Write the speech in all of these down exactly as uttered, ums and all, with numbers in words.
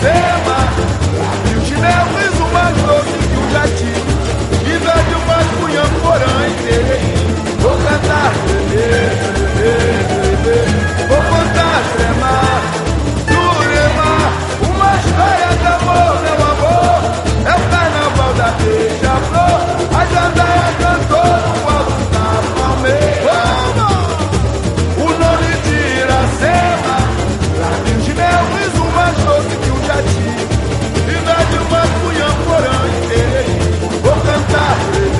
Iracema, e o chinelo riso mais doce que o jati, e velho mais cunhão porã inteiro. Vou cantar, vou contar, tremar, duremar, uma história de amor, meu amor. É o carnaval da beija-flor, a jandaia cantou no alto da palmeira. O nome de Iracema, e o chinelo riso mais doce que o jati, e velho mais cunhão porã inteiro. Vou cantar,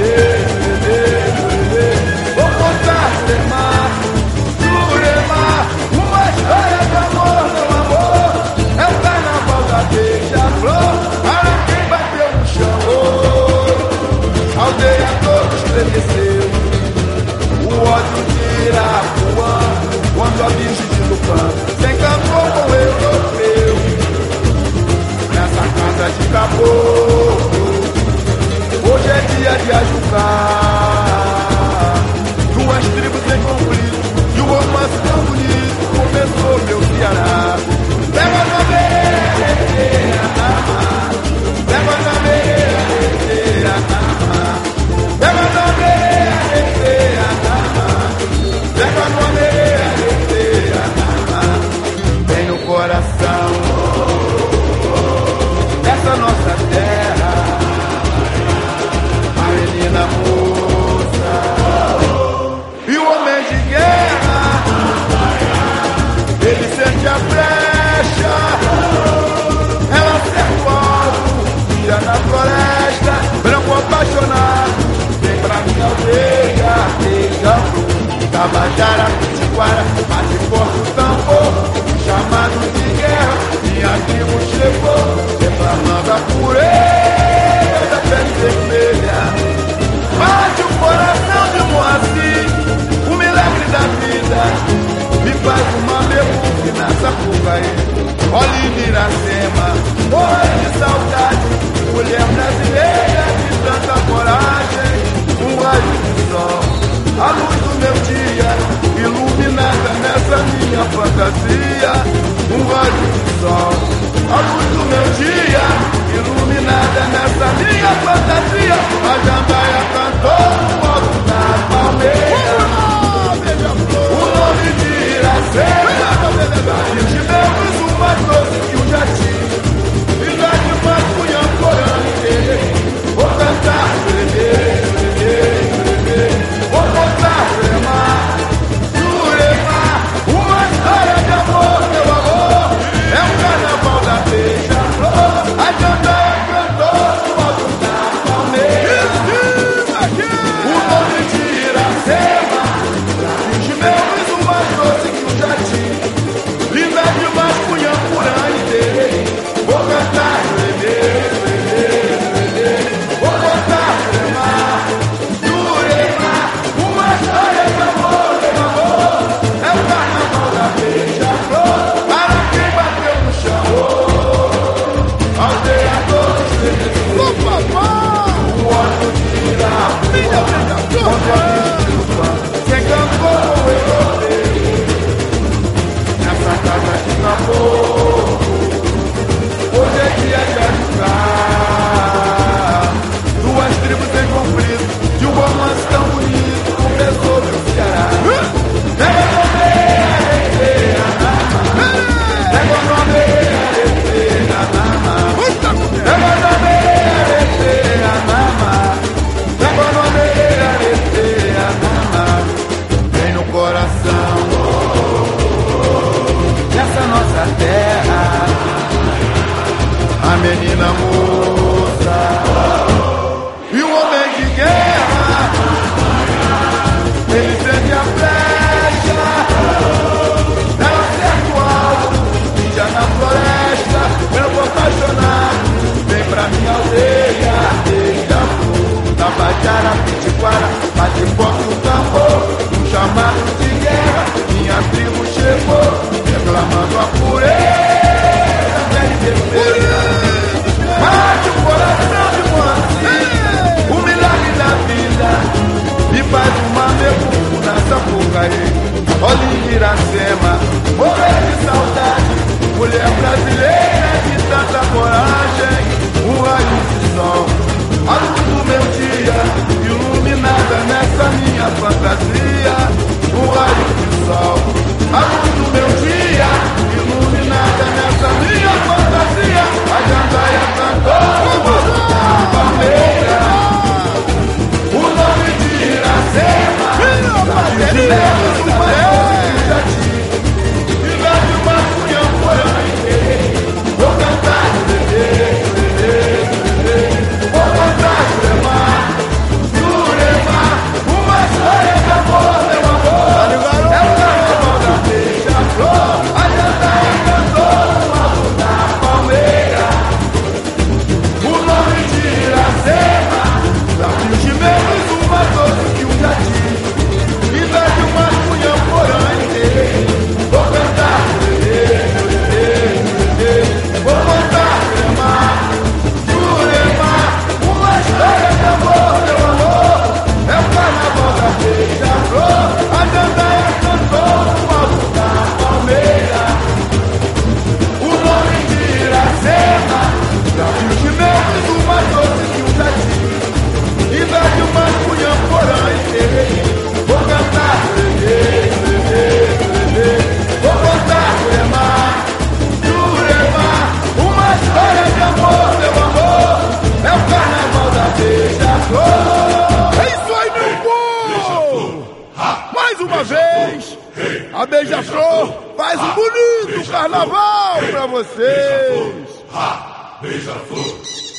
vou contar, tremar, duremar, uma história de amor, meu amor. É o carnaval da beija-flor, para quem bateu no chão. Oh, a aldeia toda estremeceu, o ódio de Irapuã, quando a bicho de Tupã se encantou com o europeu. Nessa casa de caboclo, hoje é dia de ajucar. Duas tribos em conflito, e o romance tão bonito começou, meu Ceará. Pega na meia, pega na meia, pega na meia, pega na meia, vem no coração dessa nossa terra, a menina moça e o homem de guerra. Ele sente a brecha, ela acerta o alvo, tira na floresta, branco apaixonado, vem pra minha aldeia, beija-flor. Tabajara, Pitiguara, bate forte o tambor, chamado de guerra, minha tribo chegou, reclamando a pureza, pele vermelha. Bate o coração de Moacir, o milagre da vida, me faz uma mergulho na Sapucaí. Olha Iracema, morre de saudade, mulher brasileira de tanta coragem, um raio de sol, a luz do meu dia, iluminada nessa minha fantasia. Um raio de sol, a luz do meu dia, iluminada nessa minha fantasia. A jandaia cantou no alto da palmeira. O nome de Iracema, e o chinelo o mais doce que o jati, e lá de mais cunhão porã inteiro. Vou cantar, vou contar, tremar, duremar, uma história de amor, meu amor. É o carnaval da beija-flor, a jandaia cantou no alto da palmeira. O nome de Iracema, e o chinelo o mais doce que o jati, e velho mais cunhão porã inteiro. Vou cantar, vou contar, tremar, duremar, uma história de amor, meu amor. É o carnaval da beija-flor, para quem bateu no chão. Oh, aldeia toda estremeceu, o ódio de Irapuã, quando a bicho de Tupã se encantou com o europeu. Nessa casa de caboclo, hoje é dia de ajugar. Duas tribos em conflito, de um romance tão bonito começou, meu Ceará. Pega no meia, pega no meia, pega no meia, vem no coração dessa nossa terra, a menina moça e o homem de guerra. Ele sente a flecha, ela acerta o alvo, tira na floresta, branco apaixonado, vem pra minha aldeia, beija-flor. Tabajara, Pitiguara, bate forte o tambor, um chamado de guerra, minha tribo chegou, reclamando a pureza, pele vermelha. Bate o coração de Moacir, o milagre da vida, e faz uma mergulho na Sapucaí. Olha Iracema, morrer de saudade, mulher brasileira de tanta uma vez, a Beija-Flor faz um bonito carnaval pra vocês. Ha, Beija-Flor.